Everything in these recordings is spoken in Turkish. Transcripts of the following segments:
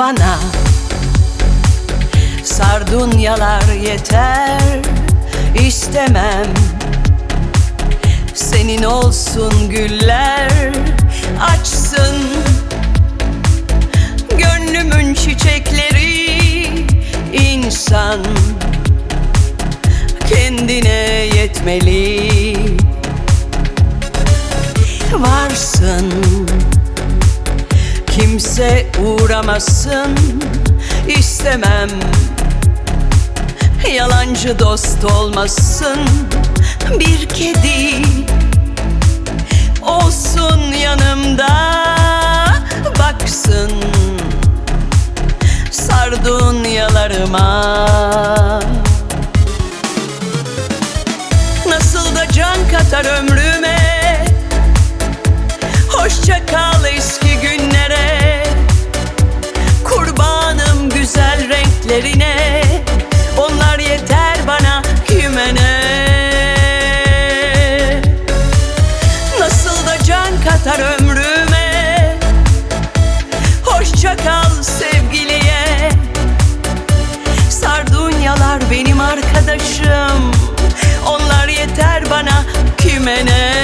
Bana sardunyalar yeter, istemem senin olsun güller açsın. Gönlümün çiçekleri insan kendine yetmeli. Varsın, kimse uğramasın, istemem yalancı dost olmasın. Bir kedi olsun yanımda, baksın sardunyalarıma. Nasıl da can katar ömrüme, hoşça kal eski günlere. Kurbanım güzel renklerine, onlar yeter bana, kime ne? Nasıl da can katar ömrüme, hoşça kal sevgiliye. Sardunyalar benim arkadaşım, onlar yeter bana, kime ne?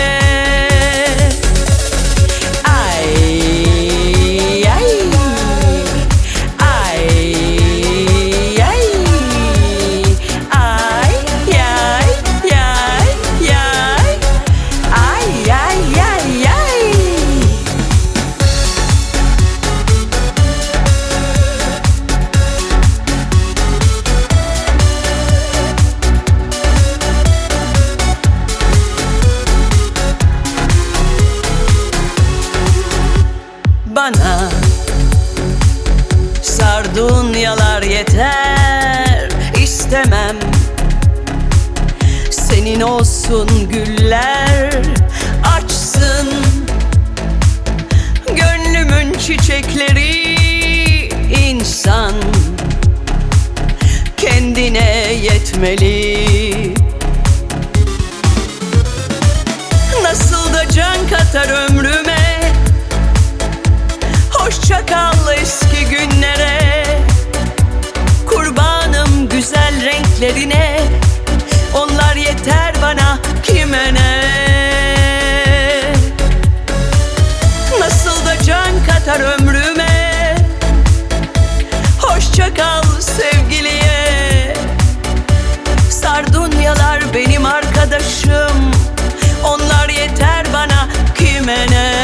Bana sardunyalar yeter, istemem senin olsun güller açsın. Gönlümün çiçekleri insan kendine yetmeli. Nasıl da can katar ömrüme, hoşça kal eski günlere. Kurbanım güzel renklerine, onlar yeter bana, kime ne? Nasıl da can katar ömrüme, hoşça kal sevgiliye. Sardunyalar benim arkadaşım, onlar yeter bana, kime ne?